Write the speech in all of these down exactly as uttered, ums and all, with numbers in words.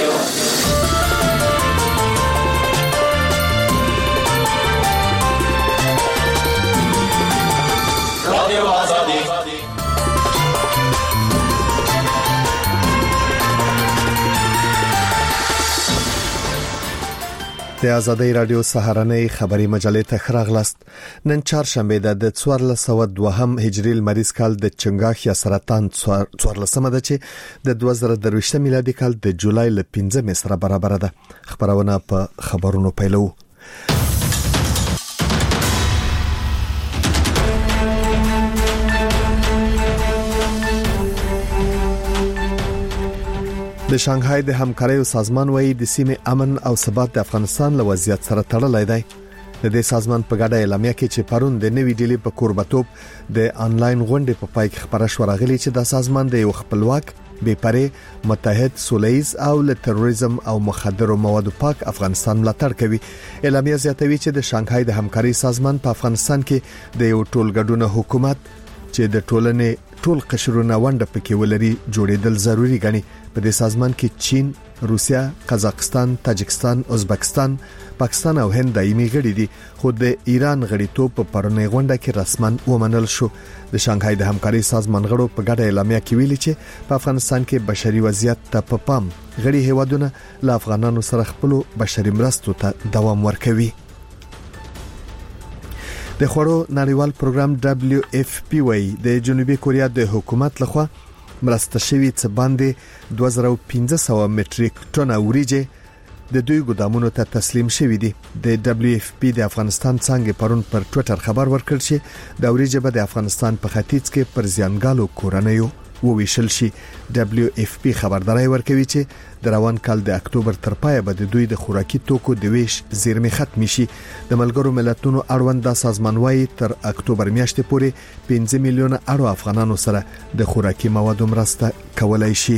رادیو رادیو آزادی د آزادۍ رادیو سهارنۍ خبری مجلې ته خراغلاست. نن چهارشنبه ده د څوارلس سوه دوهم هجري لمریز کال د چنګاښ یا سرطان څوارلسمه ده چې د دوه زره درویشت میلادي کال د جولای ل پنځمې سره برابر ده. خبرونه په خبرونو پیلو. د شانګهای د همکارۍ سازمان وایي د سیمې امن او ثبات د افغانستان له وضعیت سره تړلی دی. د دې سازمان په ګډه اعلامیه کې چې پرون د نوې ډیلی په کوربتوب د انلاین غونډې په پای کې خبره شو راغلي چې د سازمان د یو خپلواک بې پرې متحد سولیز او له تروریزم او مخدرو موادو پاک افغانستان ملاتړ کوي. اعلامیه زیاتوي چې د شانګهای د همکارۍ سازمان په افغانستان کې د یو ټولګډونه حکومت چې د ټولنې ټول قشرونه ونډه پکې ولري جوړېدل ضروری ګڼي. په دې سازمان کې چین، روسیا، قزاقستان، تاجکستان، ازبکستان، پاکستان او هند دایمي غړي دي. خو د ایران غړیتوب په پرونی غونډه کې رسمن ومنل شو. د شانګهای د همکارۍ سازمان غړو په ګډه اعلامیه کې ویلي چې په افغانستان کې بشري وضعیت ته په پام غړي هیوادونه له افغانانو سره خپل بشري مرستو ته دوام ورکوي. د خوړو نړیوال پروګرام دبليو اف پی وايي د جنوبي کوریا د حکومت لخوا مرسته شوی څه باندې دوه زره پنځه سوه مټریک ټنه وریجې د دوی ګدامونو ته تسلیم شوې دي. د دبليو اف پی د افغانستان څنګه پرون پر ټوئیټر خبر ورکړ چې د وریجې به د افغانستان په ختیځ کې پر زیانګالو کورنیو وویشل شي. دبليو اف پی خبرداري ورکوي چې د روان کال د اکتوبر تر پایه به د دوی د خوراکي توکو د ویش زیرمې ختم شي. د ملګرو ملتونو اړوند د سازمان وايي تر اکتوبر میاشتې پورې پنځه میلیونه اړو افغانانو سره د خوراکي موادو مرسته کولای شي.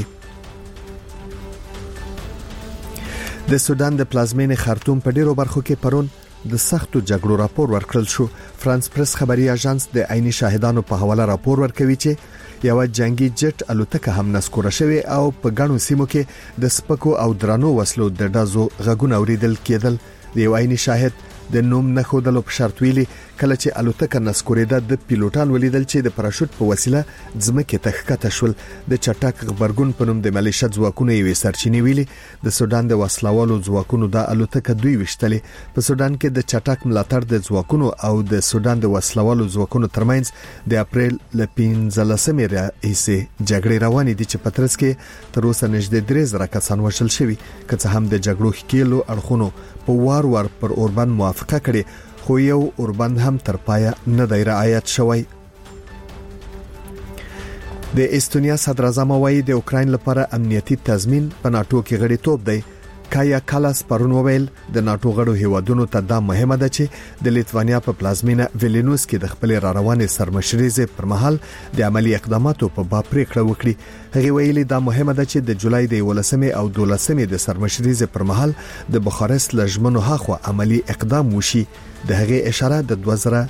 د سودان د پلازمینې خرطوم په ډیرو برخو کې پرون د سختو جګړو راپور ورکړل شو. فرانس پریس خبري اژانس د عیني شاهدانو په حواله راپور ورکوي چې یو جنگي جټ الوتکه هم نسکوره شوی او په غنو سیمو کې د سپکو او درانو وسلو د ډازو غږونه اوریدل کېدل. د یو عیني شاهد د نوم نه خودلو په شرط ویلي کله چې الوتکه نسکوریده د پیلوټان ولیدل چې د پاراشوت په وسیله ځمکې ته ښکته شول. د چټک خبرګون په نوم د ملیشیا ځواکونو یې سرچینې ویلي د سودان د وسلوالو ځواکونو د الوتکه دوی وشتلې. په سودان کې د چټک ملاتړ د ځواکونو او د سودان د وسلوالو ځواکونو ترمنځ د اپریل ل پنځلسمې راهیسې جګړې روانې دي چې په ترڅ کې تر اوسه نږدې درې زره کسان وژل شوي. که څه هم د جګړو ښکېلو اړخونو په وار وار پر اوربند موافقه کړې خو یو اوربند هم تر پایه نه دی رعایت شوی. د استونیا صدر اعظم وايي د اوکراین لپاره امنیتي تضمین په ناتو کې غړیتوب دی. کایا کالاس پرون وویل د ناتو غړو هیوادونو ته دا مهمه ده چې د لیتوانیا په پلازمینه ویلنوس کې د خپل را روانې سرمشريزه پر مهال د عملی اقداماتو په باب پریکړه وکړي. هغه ویلي دا مهمه ده چې د جولای د ولسمې او دولسمې د سرمشريزه پر مهال د بخارست لجمنو هاخوا عملی اقدام وشي. د هغه اشاره د دوه زره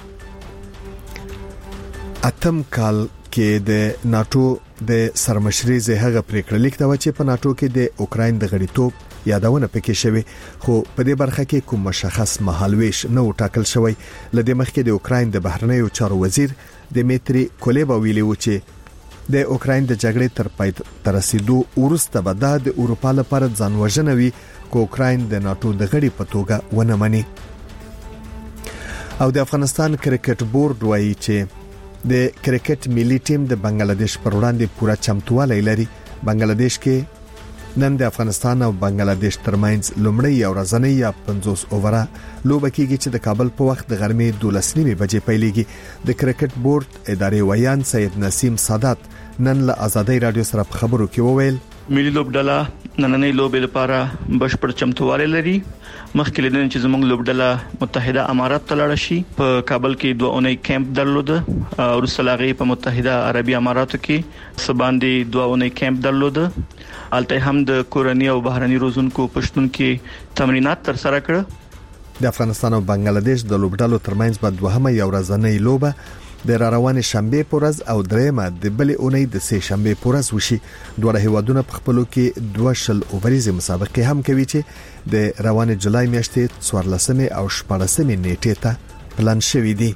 اتم کال کې د ناتو د سرمشريزه هغه پریکړه لیک دا چې په ناتو کې د اوکراین د غړیتوب یادونه پکې شوی خو په دې برخه کې کوم مشخص مهالويش نه ټاکل شوی. لدې مخکې د اوکراین د بهرنیو چارو وزیر دمیتری کولیبا ویلي و چې د اوکراین د جګړې تر پای ته رسیدو وروسته به د اروپا لپاره ځانوژنه وي کو اوکراین د ناتو د غړي په توګه ونه مني. او د افغانستان کرکټ بورډ وایي چې د کرکټ ملي ټیم د بنگلاديش پر وړاندې پوره چمتوالی لري. بنگلاديش کې نن د افغانستان او بنگلاديش ترمنځ لومړی یو ورځنی یا پنځوس اووره لوبه کیږي چې د کابل په وخت د غرمې دولس نیمه بجې پیلېږي. د کرکټ بورډ اداري ویان سید نسیم سادات نن له آزادۍ رادیو سره په خبرو کې وویل ملي لوبډله نننۍ لوبې لپاره بشپړ چمتووالی لري. مخکې لیدل چې زموږ لوبډله متحده امارات ته لاړه شي. په کابل کې دوه اونۍ کیمپ درلود او رسلاغي په متحده عربي اماراتو کې سباندې دوه اونۍ کیمپ درلود. الته هم د کورنۍ او بهرني روزونکو پښتون کې تمرینات تر سره کړ. د افغانستان او بنگلاديش د لوبډلو ترمنځ په دوهمه یو ورځنۍ لوبه د را روانې شنبه پورز او درېمه د بلې اونۍ د سه شنبه پورز وشي. دوه هیوادونه په خپلو کې دوه شل اووريزي مسابقې هم کوي چې د روانې جولای میاشتې څوارلسمې او شپاړسمې نیټې ته پلان شوی دی.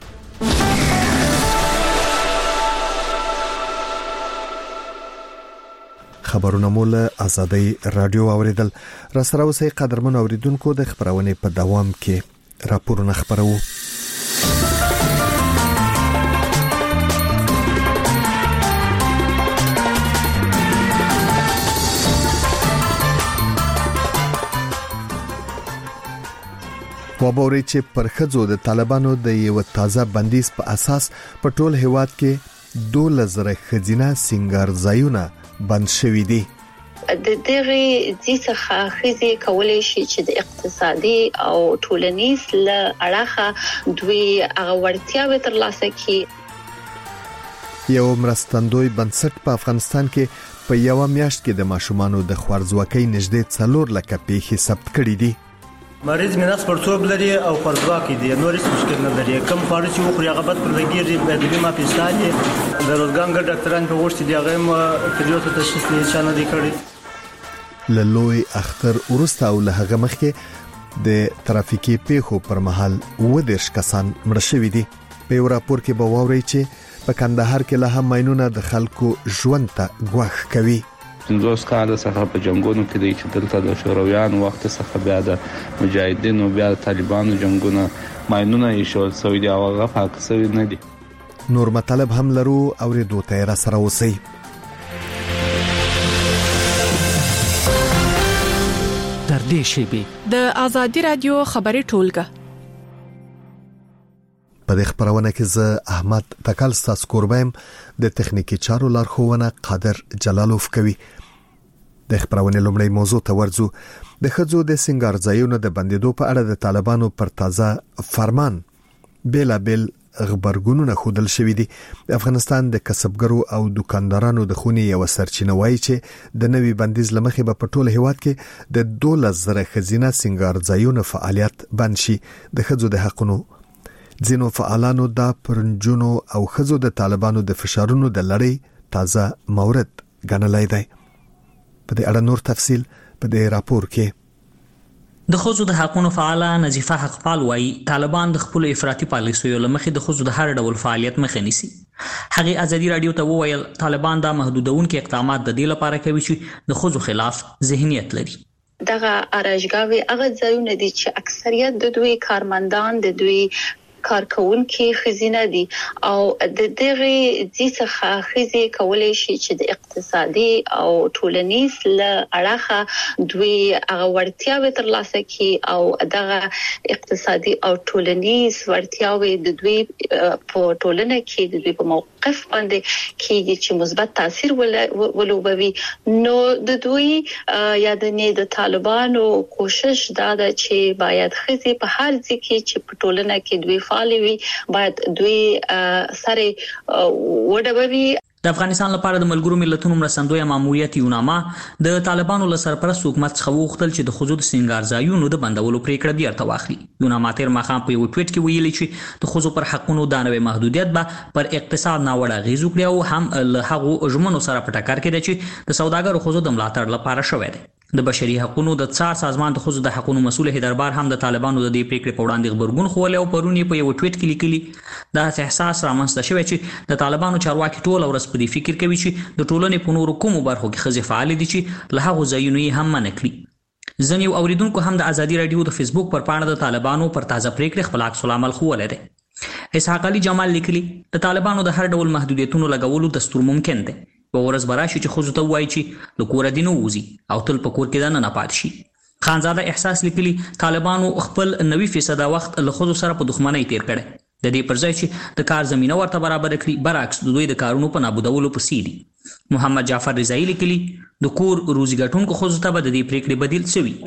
خبرونه مول آزادۍ رادیو اوریدل. را سره اوسئ قدرمن اوریدونکو، د خبرونې په دوام کې راپورونه خبرو. وبوري چې پر خځو د طالبانو د یو تازه بندیز په اساس په ټول هیواد کې دوه زره خزینه سنگار ځایونه بند شوي دي. د دغه ځکه خزي کولای شي چې د اقتصادي او ټولنیز له اړخه دوی هغه ورتیاوي ترلاسه کړي. یو مرستندوی بنسټ په افغانستان کې په یو میاشت کې د ماشومانو د خوارځواکۍ نږدې څلور لکه پیښې ثبت کړي دي. مریض میناس پرتوب لري او پرځواکي دي، نور هیڅ مشکل نه لري. کم خارج چې وخوري هغه بد پر لګیږي په دې ما پېستاني د روزګان ډاکټران په وښتي دی هغه م کلیوته تشخیص نه چانه دی کړی. للوی اختر ورسته او له هغه مخکې د ترافیکي پیښو پر مهال و دیرش کسان مړ شوي دي. په یو راپور کې به واورئ چې په کندهار کې له هم ماینونه د خلکو ژوند ته ګواښ کوي. پنځوس کاله څخه په جنگونو کې د چې دلته د شورویانو وخت څخه بیا د مجاهدینو بیا د طالبانو جنگونه ماینونه یې شول سوي دي او هغه پاک سوي نه دي. نور مطلب هم لرو او ردو ته را سره اوسئ. تر دې شی د آزادی رادیو خبري ټولګه په دې خبرونه کې زه احمد تکل ستاسو کوربم، د تخنیکی چارو لارښوونه قادر جلالوف کوي. د خبرونه لومړی موضوع ته ورځو. د خځو د سنگار ځایونو د بندیدو په اړه د طالبانو پر تازه فرمان بلا بل خبرګونونه خودل شوې دي. افغانستان د کسبګرو او دکاندارانو د خونی یو سرچینه وایي چې د نوي بندیز لمخې به په ټول هیواد کې د دوه زره خزینه سنگار ځایونو فعالیت بند شي. د خځو د حقونو ځینو فعالانو دا پرنجونو او خزو د طالبانو د فشارونو د لړۍ تازه مورد ګڼلای دی. په دې اړه نور تفصیل په دې راپور کې. د خزو د حقونو فعاله نظیفه حقپال وایي طالبان د خپل افراطي پالیسیو لمخې د خزو د هر ډول فعالیت مخه نیسي. هغه ازادي رادیو ته وویل طالبان دا محدودونکو اقدامات د دې لپاره کوي چې د خزو خلاف ذهنیت لري. دغه ارزګاوي هغه ځایونه دي چې اکثریت د دوی کارمندان د دوی کارکونکو خزینه دي او د دغه ځکه خزي کولای شي چې د اقتصادي او ټولنیز له اړخه دوی هغه ورتیاوي ترلاسه کړي او دغه اقتصادي او ټولنیز ورتیاوي د دوی په ټولنه کې د دوی په موقف باندې کېږي چې مثبت تاثیر ولوبوي. نو د دوی یا د نه د طالبانو کوشش دا ده چې باید خزي په هر ځای کې چې په ټولنه کې دوی فعالوي باید دوی سره وډبوي. د افغانستان لپاره د ملګرو ملتونو مرستندوی ماموریت یوناما د طالبانو له سرپرست حکومت څخه وغوښتل چې د خزو د سنگار ځایونو د بندولو پریکړه بیرته واخلي. یوناما تیر مخام په یو ټویټ کې ویلي چې د خزو پر حقونو د نوې محدودیت به پر اقتصاد ناوړه اغیز وکړي او هم له هغو ژمنو سره په ټکر کې دی چې د سوداګرو خزو د ملاتړ لپاره شوی دی. د بشري حقوقو د څار سازمان د خزو د حقوقو مسؤل هیدربار هم د طالبانو د دې پریکړې په وړاندې خبرګون خوله او پرونی په یو ټویټ کې لیکلي دا احساس رامنځته شوی چې د طالبانو چارواکي ټول ورځ په دې فکر کوي چې د ټولنې په نورو کومو برخو کې خزي فعال دي چې له هغه ځایونو یې هم منع کړي. ځینې اوریدونکو هم د آزادي رادیو د فیسبوک پر پاڼه د طالبانو پر تازه پریکړې خپل عکس العمل خوله دی. اسحاق علي جمال لیکلي د طالبانو د هر ډول محدودیتونو لګولو دستور ممکن دی. په ورځ براشي چې خزو ته وایي چې له کور دینو وځي او تل په کور کې نه پات شي. خانزاده احساس لیکلي طالبانو خپل نوي فیصد وخت له خزو سره په دښمنۍ تیر کړي. د دې پر ځای چې د کار زمينه ورته برابر کړي برعکس د دوی د کارونو په نابودولو پسې دي. محمد جعفر رضایی لیکلي د کور روزي ګټونکو خزو ته به د دې پریکړې بدیل شوی.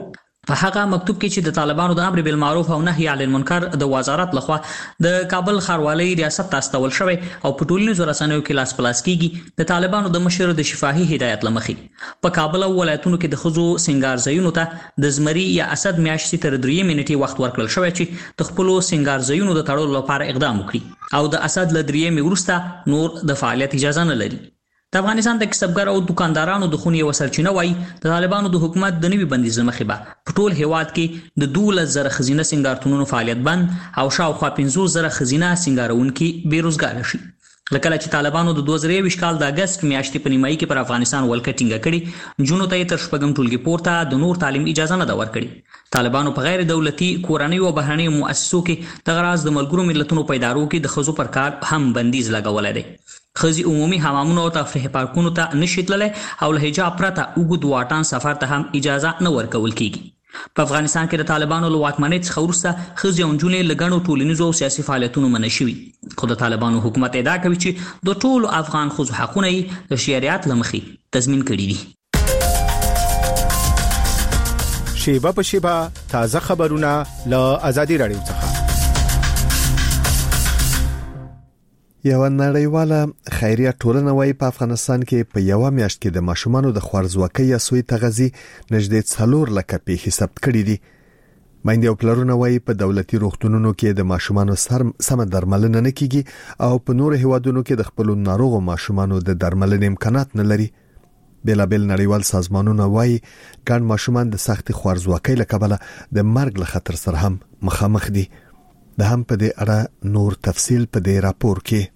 په هغه مکتوب کې چې د طالبانو د امر بالمعروف او نهي عن المنکر د وزارت لخوا د کابل ښاروالۍ ریاست ته استول شوی او په ټولنیزو رسنیو کې لاس پلاس کیږي د طالبانو د مشر د شفاهي هدایت لمخې په کابل او ولایتونو کې د خزو سنگار ځایونو ته د زمری یا اسد میاشتې تر درې منټې وخت ورکړل شوی چې د خپل سنگار ځایونو د تړلو لپاره اقدام وکړي او د اسد ل درې مې ورسته نور د فعالیت اجازه نه لري. د افغانستان د کسبګر او دکاندارانو د خونی وسرچینه وای د طالبانو د حکومت د نوي بندیز مخې به په ټول هیواد کې د دوله زره خزینه سنگارتونونو فعالیت بند او شاوخوا پنځوس زره خزینه سنگارونکي بیروزګار شي. لکه چې طالبانو د دوه زره یوویشت کال د اگست میاشتې په نیمایي کې پر افغانستان ولکه ټینګه کړي جنونو ته تر شپږم ټولګي پورته د نور تعلیم اجازه نه دا ورکړي. طالبانو په غیر دولتي کورنۍ او بهرنۍ مؤسسو کې د غراض د ملګرو ملتونو پیدارو کې د خزو پر کار هم بندیز لګولای دی. خزي عمومي حمامونو او تفریح پارکونو ته نشي تللی او له حجاب پرته اوږد واټن سفر ته هم اجازه نه ورکول کیږي. په افغانستان کې د طالبانو له واکمنۍ څخه وروسته خزي او نجونې له ګڼو ټولنیزو او سیاسي فعالیتونو منع شوي خو د طالبانو حکومت ادعا کوي چې د ټولو افغان ښځو حقونه یې د شریعت له مخې تضمین کړي دي. شیبه په شیبه تازه خبرونه له آزادي رادیو څخه. یو نړیواله خیریه ټولنه وايي په افغانستان کې په یو میاشت کې د ماشومانو د خوارزواکۍ یا سوی تغذی نږدې څلور لکه پیښې ثبت کړي دي. مېندې او پلرونه وايي په دولتي روغتونونو کې د ماشومانو سر سم درملنه نه کیږي او په نور هیوادونو کې د خپل ناروغو ماشومانو د درملنې امکانات نه لري. بېلابېل نړیوال سازمانونه وايي ګڼ ماشومان د سخت خوارزواکۍ له کبله د مرګ له خطر سره هم مخامخ دي. د هم په دې اړه نور تفصیل په دې راپور کې.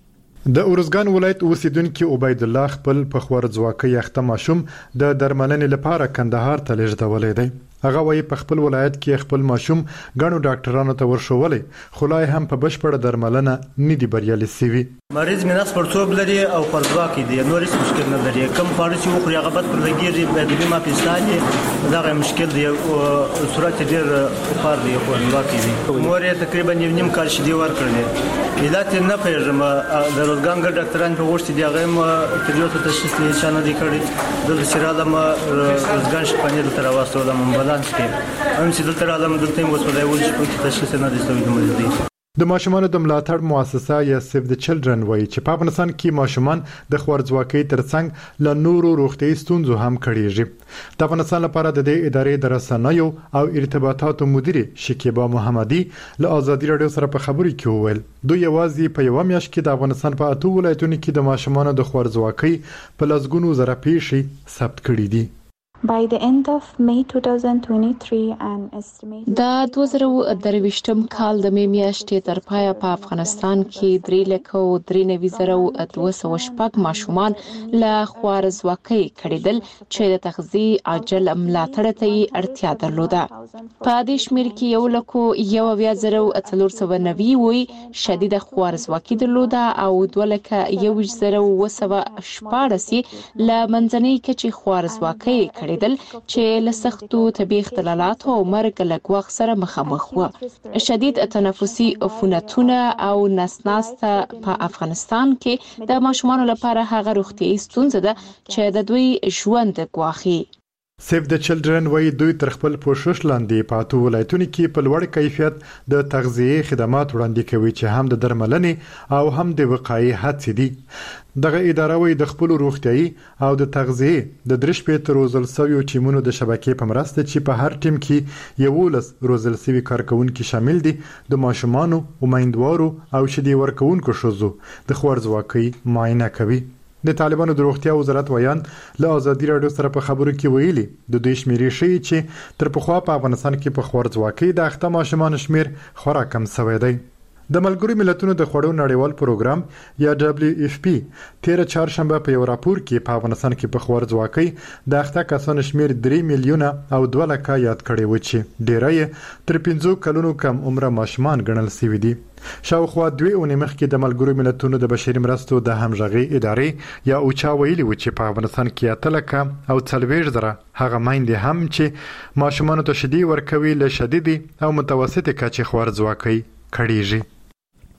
د اورزګان ولایت اوسیدونکو عبید الله خپل په خوارزواکۍ اخته ماشوم د درملنې لپاره کندهار ته لیږدولې دی. هغه وايي په خپل ولایت کې خپل ماشوم غنو ډاکټرانو ته ورشولې خلای هم په بشپړه درملنه نه دی بریالي سوي. مریض میناس پرتوب لري او خوارزواکۍ دی نور هیڅ مشکل نه لري. کم خواړه چې وخوري هغه بد پر لګیږي په دې ما پېستاني دا مشکل دی او صورت ډېر خار دی خوارزواکۍ دی. مور یې تقریبا نیم کال شدي ورکړل علت نه پیژم د روزګان ګر ډاکټران په وښتي دی هغه م تریوته تشخیص یې چانه دی کړی د شرالم روزګان شپانې تر واسطه د منبلانس کې هم چې دلته راځم دلته مو وسپدای ول چې تشخیص نه دي سوي د مریض. د ماشومانو د ملاتړ مؤسسه یا سیف د چلډرن وایي چې په افغانستان کې ماشومان د خوارزواکۍ ترڅنګ له نورو روغتیايي ستونزو هم کړيږي. د افغانستان لپاره د دې ادارې د رسنیو او ارتباطاتو مدیر شکیبا محمدي له آزادي رادیو سره په خبرو کې وویل دوی یوازې په یو میاشت کې د افغانستان په اته ولایتونو کې د ماشومانو د خوارزواکۍ په لسګونو زره پیښې ثبت کړي دي. By the end of May twenty twenty-three and estimated دا دوه زره درویشتم کال د می میاشتې تر پایه په افغانستان کې درې لکه او درې نوي زره او دوه سوه شپږ ماشومان له خوارزواکۍ کړیدل چې د تغذیې عاجل ملاتړ ته یې اړتیا درلوده. په دې شمېر کې یو لکه یو اویا زره او څلور سوه نوي وی شدید خوارزواکۍ درلوده او دوه لکه یو زره او سوه شپاړس له منځنۍ کچې خوارزواکۍ کړي دل چې له سختو طبي اختلالاتو او مرګ له وخت سره مخامخ و. شدید تنفسي عفونتونه او نسناسته په افغانستان کې د ماشومانو لپاره هغه روغتيايي ستونزه ده چې د دوی ژوند ګواخي. سیف د چلډرن وایي دوی تر خپل پوښښ لاندې په اته ولایتونو کې په لوړ کیفیت د تغذیې خدمات وړاندې کوي چې هم د درملنې او هم د وقایې هڅې دي. دغه اداره وایي د خپل روغتيايي او د تغذیې د درش په روزل سویو ټیمونو د شبکې په مرسته چې په هر ټیم کې یولس روزل سوي کارکونکو شامل دي د ماشومانو او میندوارو او شدي ورکوونکو شوزو د خوارزواکۍ معاینه کوي. د طالبانو د روغتیا وزارت ویان له آزادي رادیو سره په خبرو کې ویلي د دوی شمیرې شي چې تر پخوا په افغانستان کې په خوارزواکۍ د اخته ماشومان شمیر خورا کم شوی دی. د ملګرو ملتونو د خوړو نړیوال پروګرام یا دبليو اف پی تیر چهارشنبه په یو راپور کې په افغانستان کې په خوارزواکۍ د اخته کسانو شمیر درې میلیونه او دوه لکه یاد کړي و چې ډیری تر پنځو کلونو کم عمره ماشومان ګڼل شوي دي. شاوخوا دوی اونۍ مخکې د ملګرو ملتونو د بشري مرستو د همغږي ادارې یا اوچا ویلي و چې په افغانستان کې اته لکه او څلوېښت زره هغه میندې هم چې ماشومانو ته شیدې ورکوي له شدیدي او متوسطې کچې خوارزواکۍ کړيږي.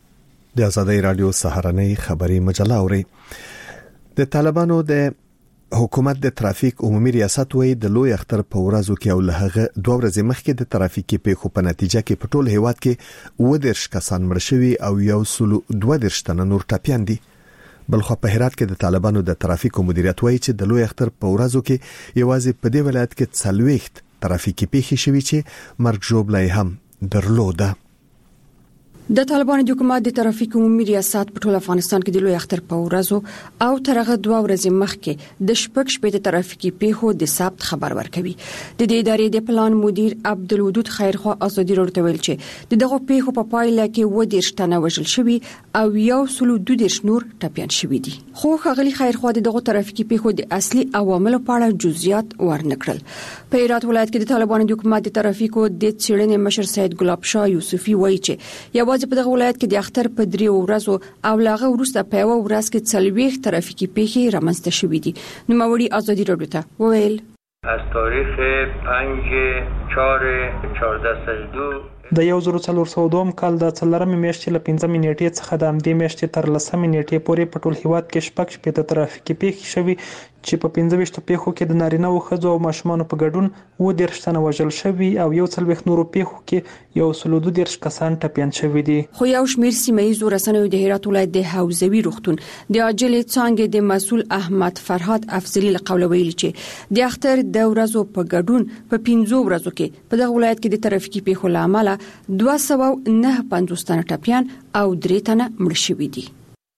د آزادۍ رادیو سهارنۍ خبري مجله اوري. د طالبانو د حکومت د ترافیک عمومي ریاست وایي د لوی اختر په ورځو کې او له هغه دوه ورځې مخکې د ترافیکي پیښو په نتیجه کې په ټول هیواد کې و درش کسان مړ شوي او یو سل دوه درش تنه نور ټپيان دي. بلخو په هرات کې د طالبانو د ترافیکو مدیریت وایي چې د لوی اختر په ورځو کې یوازې په دې ولایت کې څلويخت ترافیکي پیښې شوي چې مرګ ژوبلای هم درلوده. د طالبانو د حکومت د ترافیک عمومي ریاست په ټول افغانستان کې د لوی اختر په ورځو او ترغه دوه ورځې مخکې د شپږ شپې د ترافیکي پیښو د ثبت خبر ورکوي. د دې ادارې د پلان مدیر عبدالودود خیرخوا ازادي راډیو ویل چې دغه پیښو په پایله کې و د شتنه وژل شوی او یو سل دوه درش نور ټپيان شوی دي. خو خغلی خیرخوا دغه ترافیکي پیښو د اصلي عواملو په اړه جزئیات ورنکړل. په هرات ولایت کې د طالبانو د حکومت د ترافیکو د څېړنې مشر سید ګلاب شاه یوسفي وایي چې یوازې په دغه ولایت کې د اختر په دریو ورځو او لاغه ورسته په یو ورځ کې څلويخ ترافیکي پیښې رامنځته شوې دي. نو موري ازادي راډیو ته وویل از تاریخ پنج چهار چهارده دو د یو زر څلور سوه دوه کال د څلورمې میاشتې له پنځمې نیټې څخه د همدې میاشتې تر لسمې نیټې پورې په ټول هیواد کې شپږ شپې د ترافیکي پیښې شوي چې په پنځه ویشت پیښو کې د نارینه او ښځو او ماشومانو په ګډون و درش تنه وژل شوي او یو څلويخت نورو پیښو کې یو سل دوه درش کسان ټپيان شوي دي. خو یو شمېر سیمه ییزو رسنیو د هرات ولایت د حوزوي روغتون د عاجلې څانګې د مسؤل احمد فرهاد افضلی له قوله ویلي چې د اختر د ورځو په ګډون په پنځو ورځو کې په دغه ولایت کې د ترافیکي پیښو لامل دوه سوه نه پنځوس تنه ټپيان او درې تنه مړ شوي دي.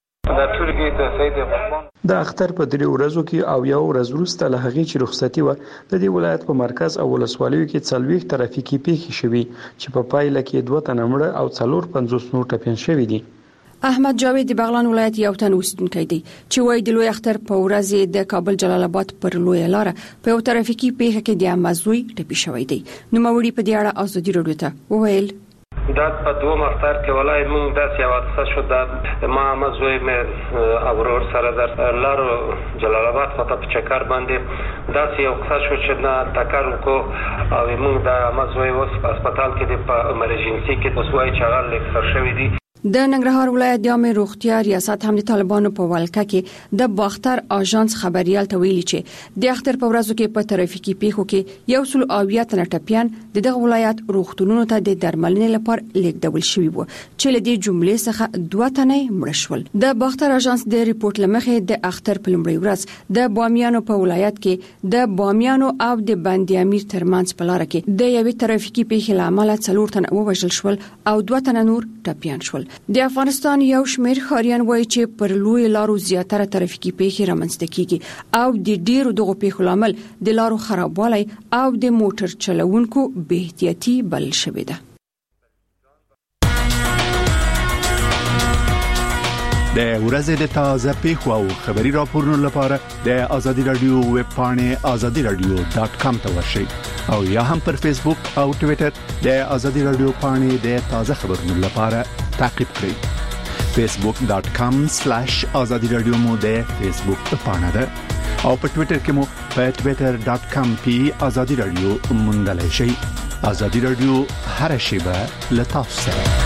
د اختر په درې ورځو کې او یو ورځ وروسته له هغې چې رخصتي و د دې ولایت په مرکز او ولسوالیو کې څلويخت ترافیکي پیښې شوي چې په پایله کې دوه تنه مړه او څلور پنځوس نور ټپيان شوي دي. احمد جاوید د بغلان ولایت یو تن اوسیدونکی دی چې وایي د لوی اختر په ورځ د کابل جلال آباد پر لوی لار په یو ترافیکي پیښه کې د امازوی ټپي شوی دی. نو موري په دې اړه ازادي راډیو ته وویل دا په دوه مختار کې ولای موږ داسې یو حادثه شو د ما مزوی مې اورور سره در لارو جلال آباد خواته په چکر باندې داسې یو قصه شو چې نه ټکر وکړو او موږ د مزوی اوس په هسپتال کې د په امرجنسي کې اوس وایي چې هغه لیکسر شوی دی. د ننګرهار ولایت د عامه روغتیا ریاست هم د طالبانو په ولکه کې د باختر آژانس خبريال ته ویلي چې د اختر په ورځو کې په ترافیکي پیښو کې یو سل اویا تنه ټپيان د دغه ولایت روغتونونو ته د درملنې لپاره لیږدول شوي وو چې له دې جملې څخه دوه تنه مړ شول. د باختر آژانس د ریپورت لمخې د اختر په لومړۍ ورځ د بامیانو په ولایت کې د بامیانو او د بندي امیر ترمنځ په لار کې د یوې ترافیکي پیښې لامل څلور تنه ووژل شول او دوه تنه نور ټپيان شول. د افغانستان یو شمېر خاریان وایي چې پر لوی لارو زیاتره ترافیکي پیښې رامنځته کیږي او د ډیرو دغو پیښو لامل د لارو خرابوالی او د موټر چلوونکو بې احتیاطي بلل شوې ده. د ورځې د تازه پیښو او خبري راپورونو لپاره د ازادي رادیو ویب پاڼې ازادي رادیو ډاټ کام ته ورشئ او یا هم پر فیسبوک او ټوئیټر د ازادي رادیو پاڼې د تازه خبرونو لپاره تعقیب کړئ. فیسبوک ډاټ کام سلیش ازادي رادیو مو د فیسبوک پاڼه ده او په ټوئیټر کې مو په ټوئیټر ډاټ کام پی ازادي رادیو موندلای شئ. ازادي رادیو هر شیبه له تاسو سره.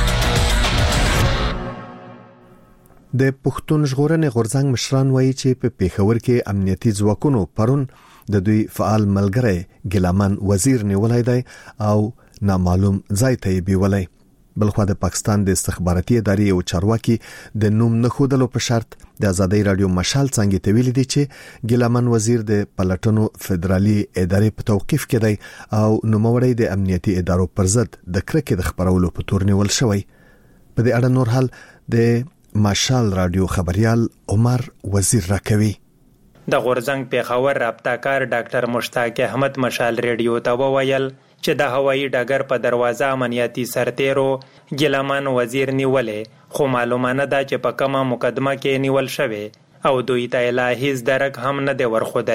د پښتون ژغورنې غورځنګ مشران وایي چې په پیښور کې امنیتي ځواکونو پرون د دوی فعال ملګری ګیلامان وزیر نیولای دی او نامعلوم ځای ته بیولای. بلخو د پاکستان د استخباراتي ادارې او چارواکي د نوم نه خودلو په شرط د ازادي رادیو مشال څنګه ته ویل دي چې ګیلامان وزیر د پلټنو فدرالي ادارې په توقيف کې دی او نوموړی د امنیتي ادارو پر ضد د کرکې د خبرولو په تور نیول شوی. په دې اړه نور حال د مشال رادیو خبريال عمر وزیر راکوي. د غورځنګ پیښور رابطه‌کار ډاکټر مشتاق احمد مشال رادیو ته وویل چې د هوایي ډګر په دروازه امنیتي سرتیرو ګیلامان وزیر نیولې خو معلومه نه ده چې په کومه مقدمه کې نیول شوی او دوی ته لا هیڅ درک هم نه دی ورخودلې.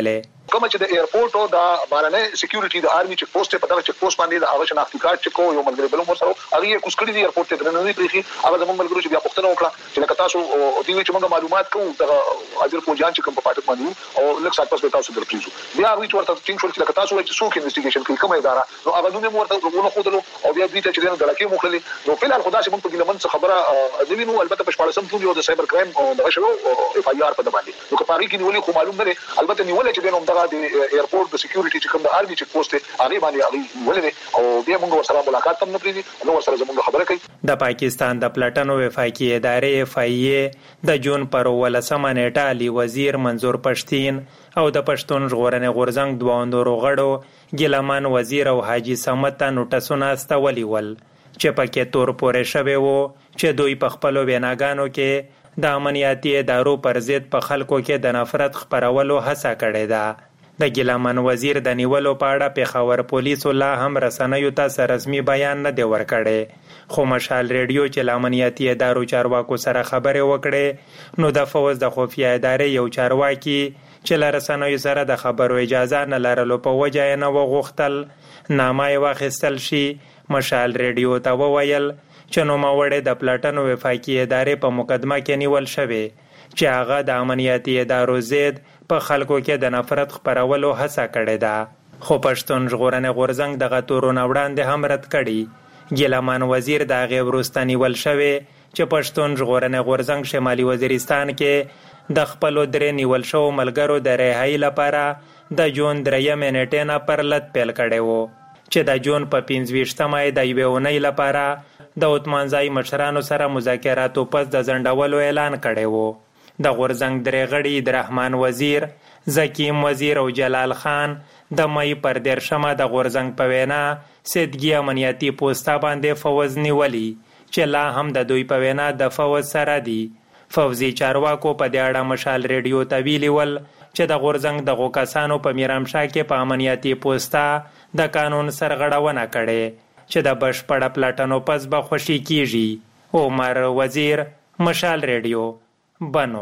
کوم چې د ایرپورټ او د بارنه سکیورټي د آرمي چک پوسټ په دغه چک پوسټ باندې د هغه شناختی کارت چک یو ملګری بل مو سره هغه کوس کړی دی ایرپورټ ته درنوي پریخي هغه زموږ ملګرو چې بیا پوښتنه وکړه چې لکه تاسو او دوی چې موږ معلومات کوو د حاضر فوجان چې کوم په پاتې باندې او لکه سات پس تاسو درپریزو بیا هغه ورته ټینګ شو چې لکه تاسو چې څوک انویسټیګیشن کوي کومه اداره نو هغه نوم ورته ونه خو درو او بیا دوی ته چې دغه لکه مخلي نو په لاره خدا چې موږ په ګلمن څه خبره دی نو البته په شپږم ټول یو د سایبر کرائم او دغه شو اف آی آر په باندې نو کپاری کې نیولې خو معلوم نه دی البته نیولې چې دغه دغه د ایرپورټ د سکیورټي چې کوم د آرمي چک پوسټ هغه باندې هغه نیولې او بیا موږ سره ملاقات هم نه پریږدي نو سره زموږ خبره کوي د پاکستان د پلاتنو وفاقي ادارې اف آی ای د جون پر ولسمه نیټه علي وزیر منظور پښتين او د پښتون ژغورنې غورځنګ دوه نورو غړو ګلمان وزیر او حاجی صمد ته نوټسونه استولي ول چې پکې تور پورې شوی وو چې دوی په خپل ویناګانو کې د امنیتي ادارو پر ضد په خلکو کې د نفرت خپرولو هڅه کړې ده د ګلمان وزیر د نیولو په اړه پیښور پولیسو لا هم رسنیو ته رسمي بیان نه دی ورکړی خو مشال ریډیو چې د امنیتي ادارو چارواکو سره خبرې وکړې نو د فوز د خفیه ادارې یو چارواکي چې له رسنیو سره د خبرو اجازه نه لرلو په وجه یې نه وغوښتل نامه یې واخیستل شي مشال ریډیو ته وویل چې نوموړی د پلاتنو وفاقي ادارې په مقدمه کې نیول شوی چې هغه د امنیتي ادارو ضد په خلکو کې د نفرت خپرولو هڅه کړې ده خو پښتون ژغورنې غورځنګ دغه تورونه وړاندې هم رد کړي ګلمان وزیر د هغې وروسته نیول شوی چې پښتون ژغورنې غورځنګ شمالي وزیرستان کې د خپلو درې نیول شوو ملګرو د رهایي لپاره د جون درېیمې نیټې نه پر لټ پیل کړی و چې د جون په پنځه ویشتمه یې د یوې اونۍ لپاره د عثمانزای مشرانو سره مذاکراتو پس د ځنډولو اعلان کړی و د غورځنګ درې غړي عبدالرحمن وزیر زکیم وزیر او جلال خان د مې پر دیرشمه د غورځنګ په وینا سیدګي امنیتي پوسټا باندې فوز نیولي چې لا هم د دوی په وینا د فوز سره دي فوزي چارواکو په دې اړه مشال ریډیو ته ویلي ول چې د غورځنګ دغو کسانو په میرامشاه کې په امنیتي پوسټا د قانون سرغړونه کړې چې د بشپړه پلاتنو پس به خوشي کیږي عمر وزیر مشال ریډیو بنو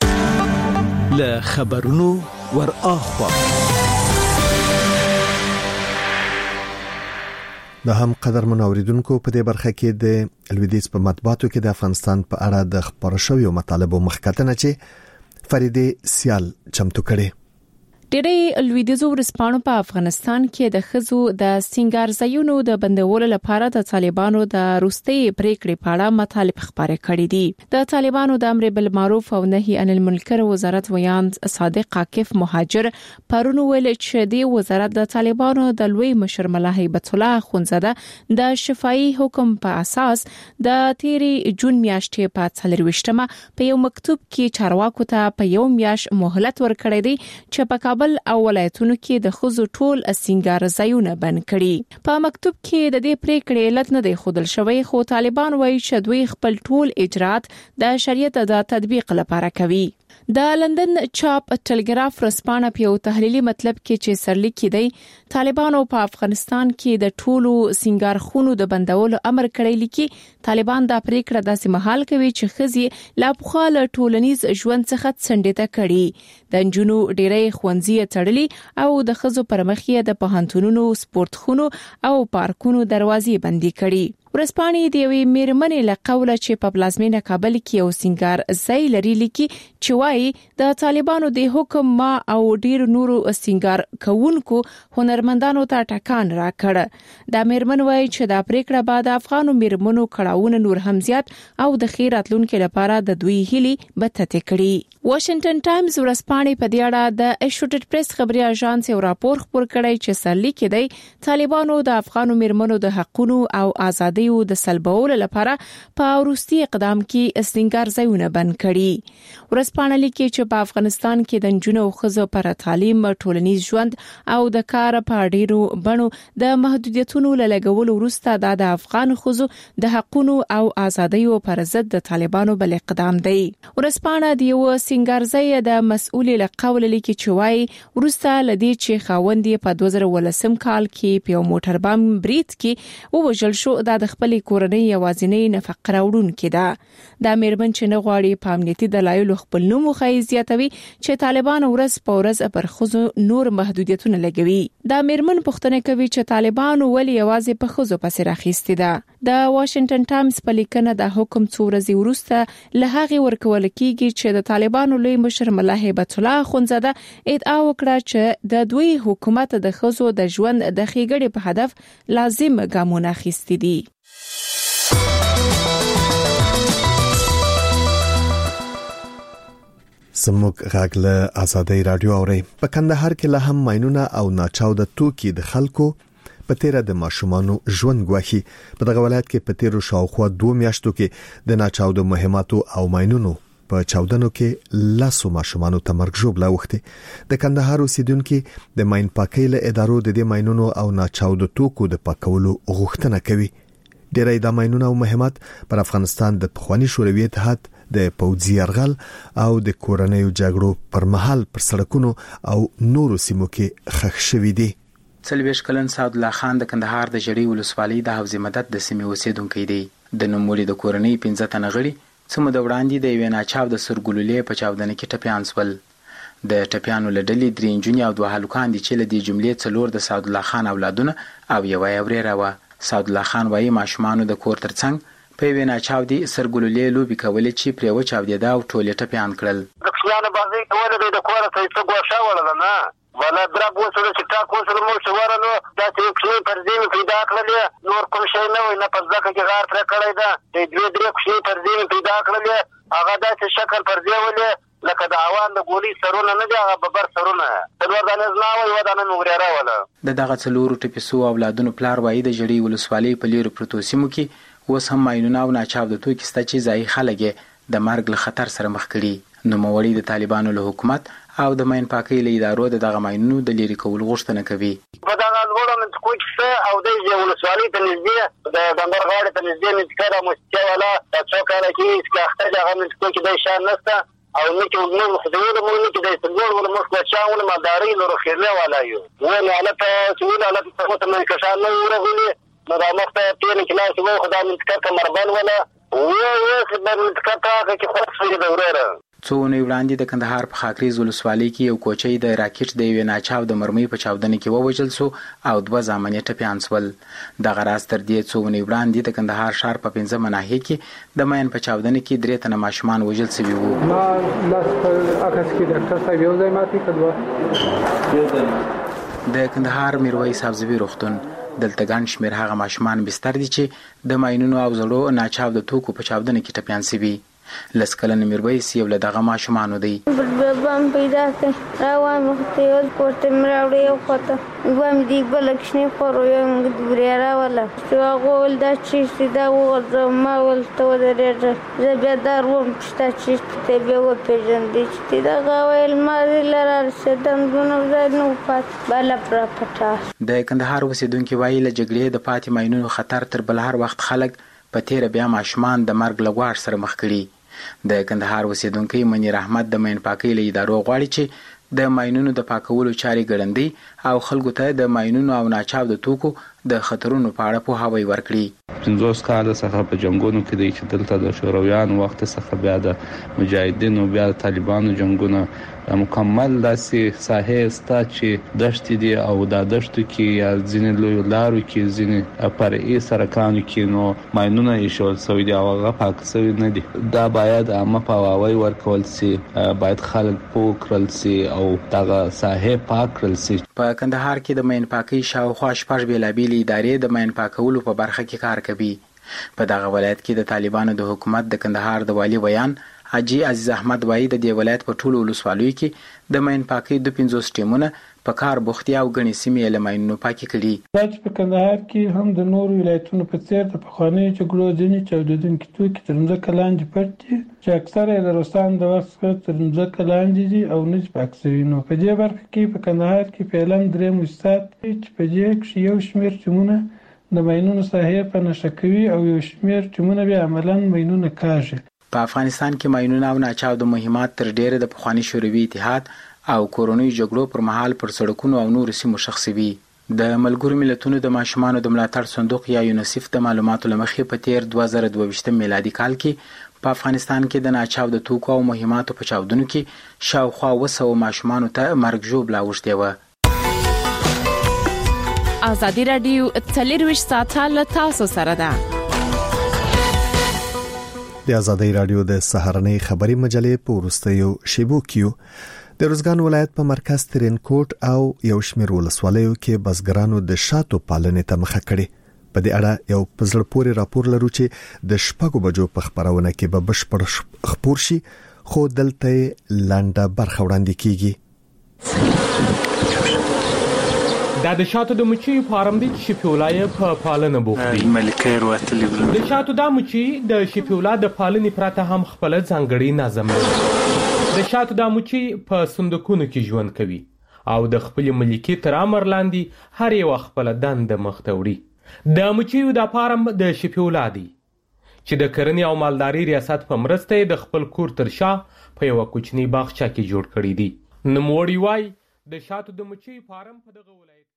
له خبرونو ور اخوا د هم قدر منوریدونکو په دې برخه کې د الویدیز په مطبوعاتو کې د افغانستان په اړه د خبرو شویو مطالبو مخکتنه چې فریده سیال چمتو کړي ډېری لویدیځو ورسپانو په افغانستان کې د خزو د سنگارزایونو د بندولو لپاره د طالبانو د روستي پریکړې په اړه مطالب خبرې کړې دي د طالبانو د امر بالمعروف او نهي عن المنکر وزارت ویان صادق عاکف مهاجر پرون ویل چې د وزارت د طالبانو د لوی مشر ملا هیبت الله خونزاده د شفاهي حکم په اساس د تیری جون میاشتې په څلرويشتمه په یو مکتوب کې چارواکو ته په یو میاش مهلت ورکړی دی چې په کابل او ولایتونو کې د خزو ټول سنگار ځایونه بند کړي په مکتوب کې د دې پریکړې علت نه دی خودل شوی خو طالبان وایي چې دوی خپل ټول اجرات د شریعت د تطبیق لپاره کوي د لندن چاپ ټلګراف رسپانه په یو تحلیلي مطلب کې چې سرلیک دی طالبانو په افغانستان کې د ټولو سنگار خونو د بندولو امر کړی لیکي طالبان دا پریکړه داسې مهال کوي چې خزي لا پخاله ټولنیز ژوند څخه څنډه کړي د جنونو ډېرې خوندزي تړلي او د خزو پرمخې د پوهنتونونو سپورت خونو او پارکونو دروازې بندي کړي ورسپانی دی وی میرمنې له قوله چې په پلازمینه کابل کې یو سنگار ځای لري لیکي چې وايي د طالبانو د حکم ما او ډیر نورو سنگار کوونکو هنرمندانو ته ټکان راکړ د میرمن وايي چې د پریکړه بعد افغانو میرمنو کړهونه نور هم زیات او د خیر اتلونکو لپاره د دوی هلي بتته کړي واشنگټن ټایمز ورسپانی په دې اړه د ایشوټډ پریس خبري اژانس یو راپور خبر کړی چې سرلیک دی طالبانو د افغانو میرمنو د حقوقو او ازادۍ د سلبولو لپاره په وروستي اقدام کې سنگار ځایونه بند کړي ورسپانه لیکي چې په افغانستان کې د جنونو خزو پر تعلیم ټولنیز ژوند او د کار په ډیرو بڼو د محدودیتونو لګولو وروسته د افغان خزو د حقوقو او ازادۍ پر ضد د طالبانو بل اقدام دی ورسپانه دی یو سنگار ځای د مسؤل له قول لیکي چې وايي وروسته لدی چې خاوندې په دوه زره ولسم کال کې په موټر بم بریټ کې ووجل شو د خپل کورنۍ یوازینۍ نفقه راوړونکې ده. د میرمن چې نه غواړي په امنیتي دلایلو خپل نوم وښایي زیاتوي چې طالبان ورځ په ورځ پر ښځو نور محدودیتونه لګوي. د میرمن پوښتنه کوي چې طالبان ولې یوازې په ښځو پسې راخېستي ده. د واشنگټن ټایمز په لیکنه د حکم څو ورځې وروسته له هغې ورکول کېږي چې د طالبانو لوی مشر ملا هیبت الله اخونزاده ادعا وکړه چې د دوی حکومت د ښځو د ژوند د ښېګړې په هدف لازم ګامونه اخیستي دي. سموک غاګ له آزادۍ رادیو اوري. په کندهار کې له هم ماينونه او ناچاوده توکي د خلکو په تیره د ماشومانو ژوند غواخي. په دغه ولایت کې په تیرو شاوخوا دوه میاشتو کې د ناچاوده مهماتو او ماينونو په چاودنو کې لاسو ماشومانو ته مرګ ژوبله وخته. د کندهار اوسیدونکو د ماين پاکۍ له ادارو د دې ماينونو او ناچاوده توکو د پاکولو غوښتنه کوي. ډېری د ماينونو او مهمات پر افغانستان د پخوانی شوروي اتحاد د پوځي يرغل او د کورنیو جګړو پر مهال پر سړکونو او نورو سیمو کې خښ شوې دي. څلويش کلن سعد الله خان د کندهار د جړی ولسوالۍ د حوزه مدد د سیمې اوسیدونکو دی. د نوموړي د کورنۍ پنځه تنه غړي څومره د وړاندې د یوې ناچاو د سرګلولې په چاودنه کې ټپيان سول. د ټپيانو لړلې درې انجونی او دوه هلکان دي چې له دې جملې څلور د سعد الله خان اولادونه او یو یې ورېره و. سعد الله خان وايي ماشومان د کور ترڅنګ په وینا چاودي سرګلولې لوبي کولې چې پرې و چاودي دا او ټولې ټپيان کړل. د خیانه بازي کولې د کور ته څه ګوښه ولا نه ولا درب وسره چې تا کوسره مو شوارنو دا چې کلی پرځین پیدا کړل نور کوم شي نه وي نه پزداکه کې غار تر کړی دا د دې درې کلی پرځین پیدا کړل هغه د شکل پرځې ولې لکه د اوان د ګولي سرونه نه دی هغه ببر سرونه څلور دانه زناوي و دانه مغریرا ولا د دغه څلورو ټپيسو اولادونو پلار وایي د جړی ولسوالۍ په لیرو پروتو سیمو کې اوس هم ماينونه او ناچاوده توکي سته چې ځای خلک د مرګ له خطر سره مخ کړي. نو موړي د طالبانو له حکومت او د ماين پاکۍ له ادارو دغه ماينونو د لری کول غوښتنه کوي. په دغه لوړه منطقو کې او د ولسوالۍ ته نږدې د بندرغاړې ته نږدې منطقه د مستیا ولا څو کاله کې چې اخته دغه منطقو کې د شان نشته او نو کې نو خدای له مونږ کې د استنبول ولا مخ چاول مالداري نور خیرله ولا یو ولا علت سوال علت څه ته کشان نه ورغلي نو دا مخته تیر کلاس وو خدای منطقه کمربان ولا و و خدای منطقه ته کې خاص وي د وراره. څو نه وړاندې د کندهار په خاکریز ولسوالۍ کې یو کوچی د راکټ د یوې ناچاو د مرمۍ په چاودنه کې ووجل سو او دوه ځامنې ټپيان سول. دغه راز تر دې څو نه وړاندې د کندهار ښار په پنځه مناهي کې د ماين په چاودنه کې درې تنه ماشومان وجل سوي وو. ما لاس په اکس کې ډاکټر صاحب یو ځای ماتي کړو. د کندهار میرویس حفظوي روغتون دلته ګڼ شمېر هغه ماشومان بستر دي چې د ماينونو او زړو ناچاو د توکو په چاودنه کې ټپيان سوي. لس کلن میرویس یو له دغه ماشومانو دی. بم پیدا کړ راوام ته یو کوټه مراوړې یو کوټه وام دی بلکشنی خورو یو مګدوري راولا چې هغه دا چې دا ورته ما ولته ورته زه بیا دروم چې چې ته به و پیژندې چې دا غوېل ما لرار سدم دونو زنو پات بل پر پټا. د کندهار اوسیدونکو وایي له جګړې د پاتې ماينونو خطر تر بل هر وخت خلک په تیر بیا ماشومان د مرګ لګوار سره مخ کړي. د کندهار اوسیدونکو منیر احمد د ماين پاکۍ له ادارو غواړي چې د ماينونو د پاکولو چاري ګړندې او خلکو ته د ماينونو او ناچاو د توکو د خطرونو په اړه پوهاوی ورکړي. پنځوس کاله څخه په جنگونو کې د چې دلته د شورویانو وخت څخه بیا د مجاهدینو بیا د طالبانو جنگونه مکمل داسې ساحه ستا چې دشت دي او د دشت کې یا ځینې لوی لارو کې ځینې فرعي سرکانو کې نو ماينونه یې شول سوي دي او هغه پاک سوي نه دي. دا باید عامه پوهاوی ورکول سي باید خلک پوه کړل سي او دغه ساحه پاک کړل سي. په کندهار کې د ماين پاکۍ شاوخوا شپږ بیلابېلې ادارې د ماين پاکولو په برخه کې کار کوي. په دغه ولایت کې د طالبانو د حکومت د کندهار د والی ویان حاجی عزیز احمد وایي د دې ولایت په ټولو ولسوالیو کې د ماين پاکۍ د پنځوس ټیمونه په کار بوختي او غني سیمې له ماينونو پاکي کړي. دا چې په کندهار کې هم د نورو ولایتونو په څیر د پخواني جګړو ځینې چاودېدونکي توکي تر ځمکه لاندې پټ دي چې اکثره یې د روسان د وخت څخه تر ځمکه لاندې دي او نه دي پاک شوي. نو په دې برخه کې په کندهار کې فعلا درې موسسات دي چې په دې کې یو شمېر ټیمونه د ماينونو ساحې په نښه کوي او یو شمېر ټیمونه بیا عملاً ماينونه کاږي. په افغانستان کې ماينونه او ناچاو د مهمات تر ډیره د پخوانی شوروي اتحاد او کورونی جګړو پر مهال پر سړکونو او نور سیمو شخصي وي. د ملګرو ملتونو د ماشومانو د ملاتړ صندوق یا یونیسف د معلوماتو لمخې په تیر دوه زره دوه ویشت میلادي کال کې په افغانستان کې د ناچاو د توکو او مهماتو په چاودنو کې شاوخوا اوه سوه ماشومانو ته مرګ ژوبله اوښتې وه. ازادي راډیو څلرویشت ساعته له تاسو سره ده. د ازادي راډیو د سهارنۍ خبري مجلې په ورستیو شیبو کې د روزګان ولایت په مرکز ترینکوټ او یو شمېر ولسوالیو کې بزګرانو د شاتو پالنې ته مخه کړې. په دې اړه یو په زړه پورې راپور لرو چې د شپږو بجو په خبرونه کې به بشپړ خبر شي، خو دلته لنډه برخه وړاندې کیږي. دا د شاتو د مچي فارم دی چې شپیولای په پالنه بوخت دی. ملکیر وتلی د شاتو د مچي د شپیولا د پالنې پرته هم خپل ځانګړي نظم لري. د شاتو د مچي په صندوقونو کې ژوند کوي او د خپل ملکی تر امر لاندې هر یو خپل دند مخته وړي. د مچیو د فارم د شپیولا دی چې د کرنې او مالداري ریاست په مرسته د خپل کور تر شا په یو کوچنی باغچه کې جوړ کړی دی. نوموړي وای د شاتو د مچي فارم په دغه ولایت